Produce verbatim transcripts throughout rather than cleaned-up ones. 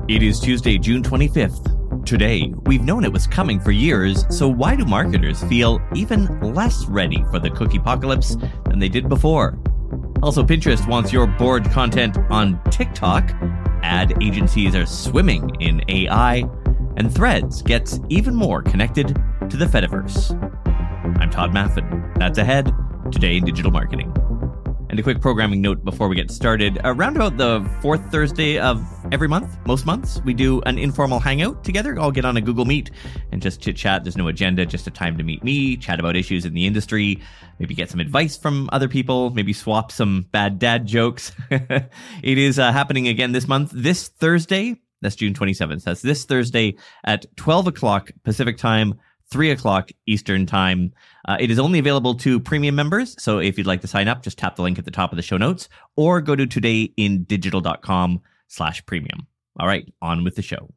It is Tuesday, June twenty-fifth. Today, we've known it was coming for years, so why do marketers feel even less ready for the cookie apocalypse than they did before? Also, Pinterest wants your board content on TikTok. Ad agencies are swimming in A I. And Threads gets even more connected to the Fediverse. I'm Todd Maffin. That's ahead today in digital marketing. And a quick programming note before we get started. Around about the fourth Thursday of every month, most months, we do an informal hangout together. I'll get on a Google Meet and just chit-chat. There's no agenda, just a time to meet me, chat about issues in the industry, maybe get some advice from other people, maybe swap some bad dad jokes. It is uh, happening again this month, this Thursday. That's June twenty-seventh. That's this Thursday at twelve o'clock Pacific time, three o'clock Eastern time. Uh, it is only available to premium members, so if you'd like to sign up, just tap the link at the top of the show notes or go to todayindigital.com slash premium. All right, on with the show.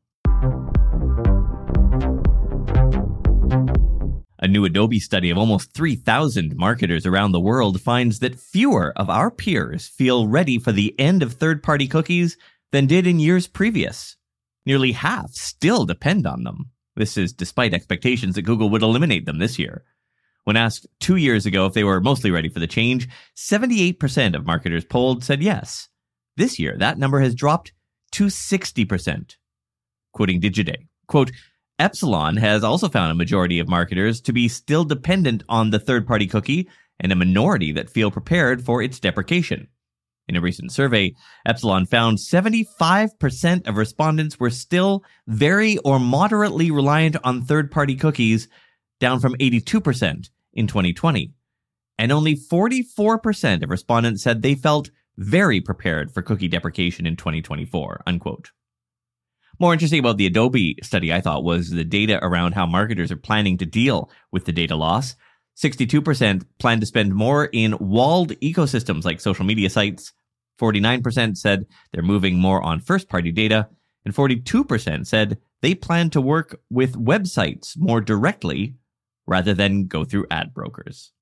A new Adobe study of almost three thousand marketers around the world finds that fewer of our peers feel ready for the end of third-party cookies than did in years previous. Nearly half still depend on them. This is despite expectations that Google would eliminate them this year. When asked two years ago if they were mostly ready for the change, seventy-eight percent of marketers polled said yes. This year, that number has dropped to sixty percent. Quoting Digiday, quote, Epsilon has also found a majority of marketers to be still dependent on the third-party cookie and a minority that feel prepared for its deprecation. In a recent survey, Epsilon found seventy-five percent of respondents were still very or moderately reliant on third-party cookies, down from eighty-two percent in twenty twenty. And only forty-four percent of respondents said they felt very prepared for cookie deprecation in twenty twenty-four, unquote. More interesting about the Adobe study, I thought, was the data around how marketers are planning to deal with the data loss. sixty-two percent plan to spend more in walled ecosystems like social media sites. forty-nine percent said they're moving more on first-party data, and forty-two percent said they plan to work with websites more directly rather than go through ad brokers.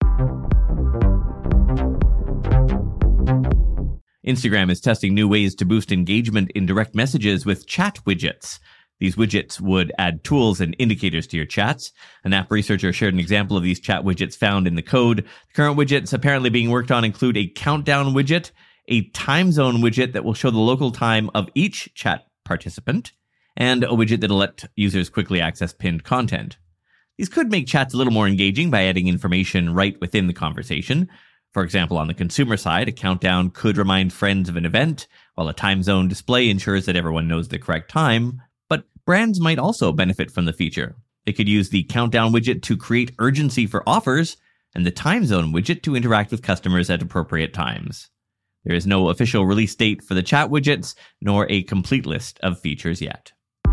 Instagram is testing new ways to boost engagement in direct messages with chat widgets. These widgets would add tools and indicators to your chats. An app researcher shared an example of these chat widgets found in the code. The current widgets apparently being worked on include a countdown widget, a time zone widget that will show the local time of each chat participant, and a widget that'll let users quickly access pinned content. These could make chats a little more engaging by adding information right within the conversation. For example, on the consumer side, a countdown could remind friends of an event, while a time zone display ensures that everyone knows the correct time. But brands might also benefit from the feature. They could use the countdown widget to create urgency for offers, and the time zone widget to interact with customers at appropriate times. There is no official release date for the chat widgets, nor a complete list of features yet.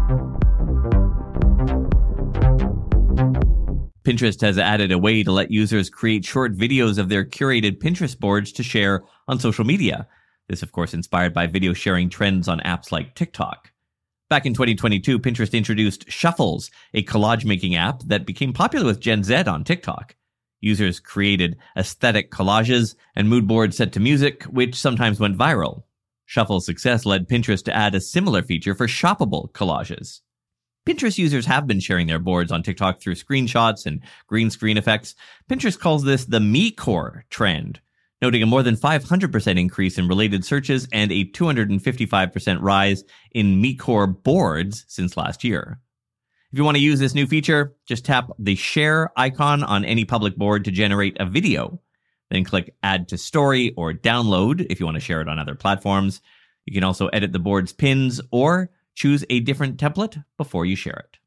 Pinterest has added a way to let users create short videos of their curated Pinterest boards to share on social media. This, of course, inspired by video sharing trends on apps like TikTok. Back in twenty twenty-two, Pinterest introduced Shuffles, a collage-making app that became popular with Gen Z on TikTok. Users created aesthetic collages and mood boards set to music, which sometimes went viral. Shuffle's success led Pinterest to add a similar feature for shoppable collages. Pinterest users have been sharing their boards on TikTok through screenshots and green screen effects. Pinterest calls this the MeCore trend, noting a more than five hundred percent increase in related searches and a two hundred fifty-five percent rise in MeCore boards since last year. If you want to use this new feature, just tap the share icon on any public board to generate a video. Then click Add to Story or Download if you want to share it on other platforms. You can also edit the board's pins or choose a different template before you share it.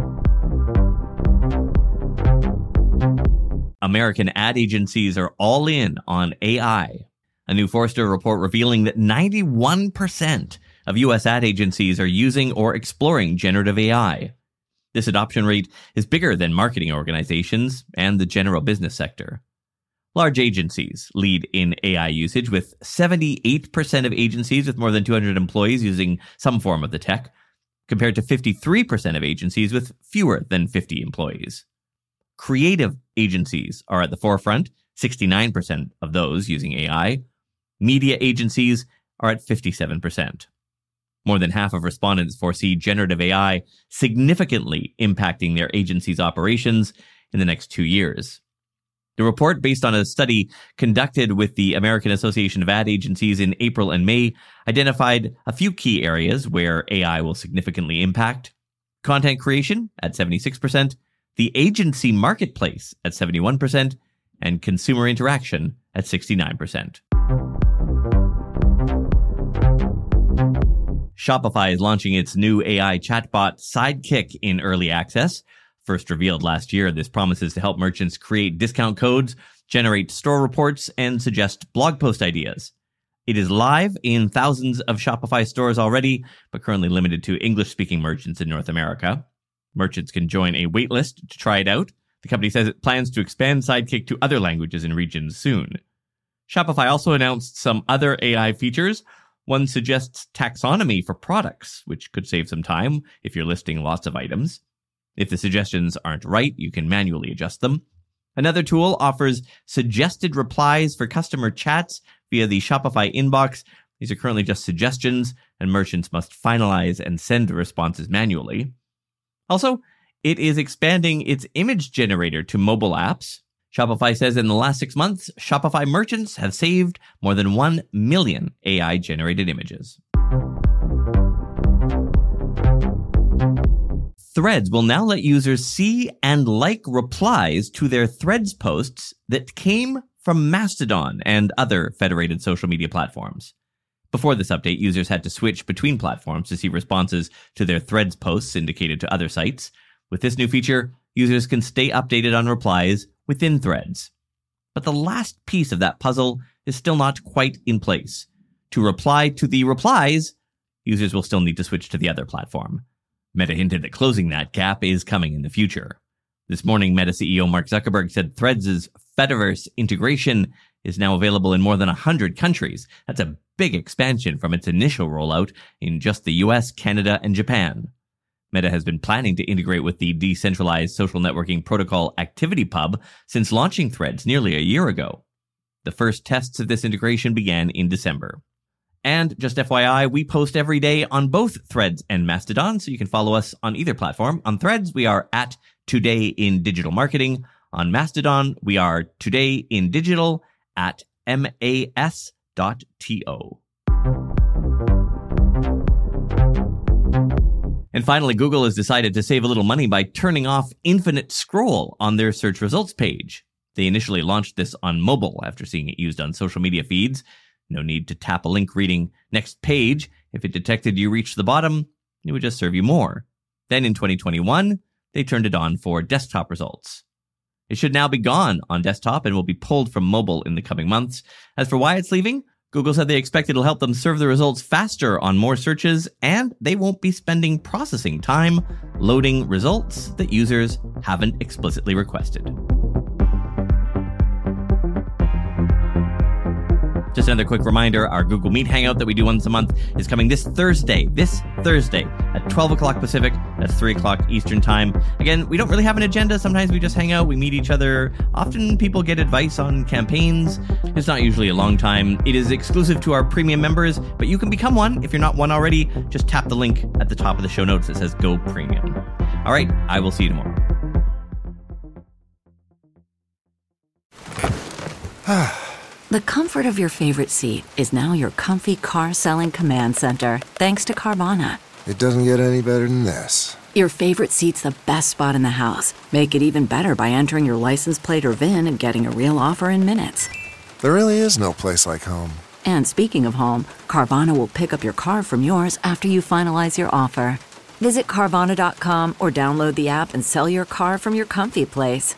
American ad agencies are all in on A I. A new Forrester report revealing that ninety-one percent of U S ad agencies are using or exploring generative A I. This adoption rate is bigger than marketing organizations and the general business sector. Large agencies lead in A I usage, with seventy-eight percent of agencies with more than two hundred employees using some form of the tech, compared to fifty-three percent of agencies with fewer than fifty employees. Creative agencies are at the forefront, sixty-nine percent of those using A I. Media agencies are at fifty-seven percent. More than half of respondents foresee generative A I significantly impacting their agency's operations in the next two years. The report, based on a study conducted with the American Association of Ad Agencies in April and May, identified a few key areas where A I will significantly impact: content creation at seventy-six percent, the agency marketplace at seventy-one percent, and consumer interaction at sixty-nine percent. Shopify is launching its new A I chatbot Sidekick in early access. First revealed last year, this promises to help merchants create discount codes, generate store reports, and suggest blog post ideas. It is live in thousands of Shopify stores already, but currently limited to English-speaking merchants in North America. Merchants can join a waitlist to try it out. The company says it plans to expand Sidekick to other languages and regions soon. Shopify also announced some other A I features. One suggests taxonomy for products, which could save some time if you're listing lots of items. If the suggestions aren't right, you can manually adjust them. Another tool offers suggested replies for customer chats via the Shopify inbox. These are currently just suggestions, and merchants must finalize and send the responses manually. Also, it is expanding its image generator to mobile apps. Shopify says in the last six months, Shopify merchants have saved more than one million A I-generated images. Threads will now let users see and like replies to their Threads posts that came from Mastodon and other federated social media platforms. Before this update, users had to switch between platforms to see responses to their Threads posts indicated to other sites. With this new feature, users can stay updated on replies within Threads. But the last piece of that puzzle is still not quite in place. To reply to the replies, users will still need to switch to the other platform. Meta hinted that closing that gap is coming in the future. This morning, Meta C E O Mark Zuckerberg said Threads' Fediverse integration is now available in more than one hundred countries. That's a big expansion from its initial rollout in just the U S, Canada, and Japan. Meta has been planning to integrate with the decentralized social networking protocol ActivityPub since launching Threads nearly a year ago. The first tests of this integration began in December. And just F Y I, we post every day on both Threads and Mastodon, so you can follow us on either platform. On Threads, we are at Today in Digital Marketing. On Mastodon, we are Today in Digital at M A S dot T O. And finally, Google has decided to save a little money by turning off infinite scroll on their search results page. They initially launched this on mobile after seeing it used on social media feeds. No need to tap a link reading next page. If it detected you reached the bottom, it would just serve you more. Then in twenty twenty-one, they turned it on for desktop results. It should now be gone on desktop and will be pulled from mobile in the coming months. As for why it's leaving, Google said they expect it'll help them serve the results faster on more searches, and they won't be spending processing time loading results that users haven't explicitly requested. Just another quick reminder, our Google Meet Hangout that we do once a month is coming this Thursday, this Thursday at twelve o'clock Pacific. That's three o'clock Eastern Time. Again, we don't really have an agenda. Sometimes we just hang out, we meet each other. Often people get advice on campaigns. It's not usually a long time. It is exclusive to our premium members, but you can become one if you're not one already. Just tap the link at the top of the show notes that says Go Premium. All right, I will see you tomorrow. The comfort of your favorite seat is now your comfy car selling command center, thanks to Carvana. It doesn't get any better than this. Your favorite seat's the best spot in the house. Make it even better by entering your license plate or V I N and getting a real offer in minutes. There really is no place like home. And speaking of home, Carvana will pick up your car from yours after you finalize your offer. Visit Carvana dot com or download the app and sell your car from your comfy place.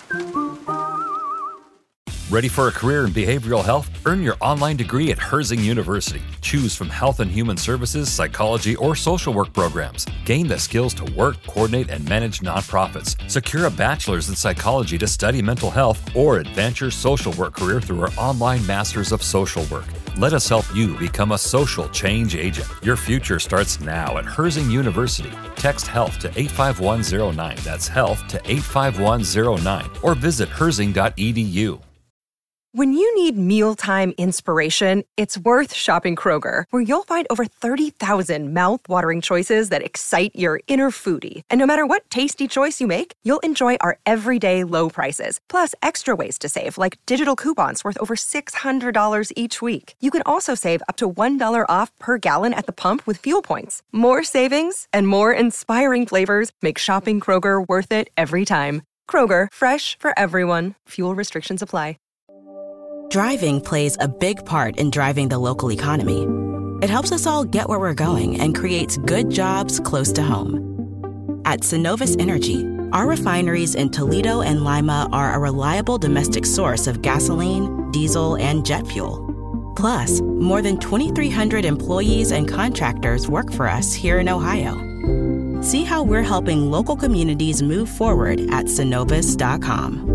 Ready for a career in behavioral health? Earn your online degree at Herzing University. Choose from health and human services, psychology, or social work programs. Gain the skills to work, coordinate, and manage nonprofits. Secure a bachelor's in psychology to study mental health, or advance your social work career through our online Masters of Social Work. Let us help you become a social change agent. Your future starts now at Herzing University. Text HEALTH to eight five one zero nine. That's HEALTH to eight five one zero nine. Or visit herzing dot e d u. When you need mealtime inspiration, it's worth shopping Kroger, where you'll find over thirty thousand mouth-watering choices that excite your inner foodie. And no matter what tasty choice you make, you'll enjoy our everyday low prices, plus extra ways to save, like digital coupons worth over six hundred dollars each week. You can also save up to one dollar off per gallon at the pump with fuel points. More savings and more inspiring flavors make shopping Kroger worth it every time. Kroger, fresh for everyone. Fuel restrictions apply. Driving plays a big part in driving the local economy. It helps us all get where we're going and creates good jobs close to home. At Synovus Energy, our refineries in Toledo and Lima are a reliable domestic source of gasoline, diesel, and jet fuel. Plus, more than twenty-three hundred employees and contractors work for us here in Ohio. See how we're helping local communities move forward at Synovus dot com.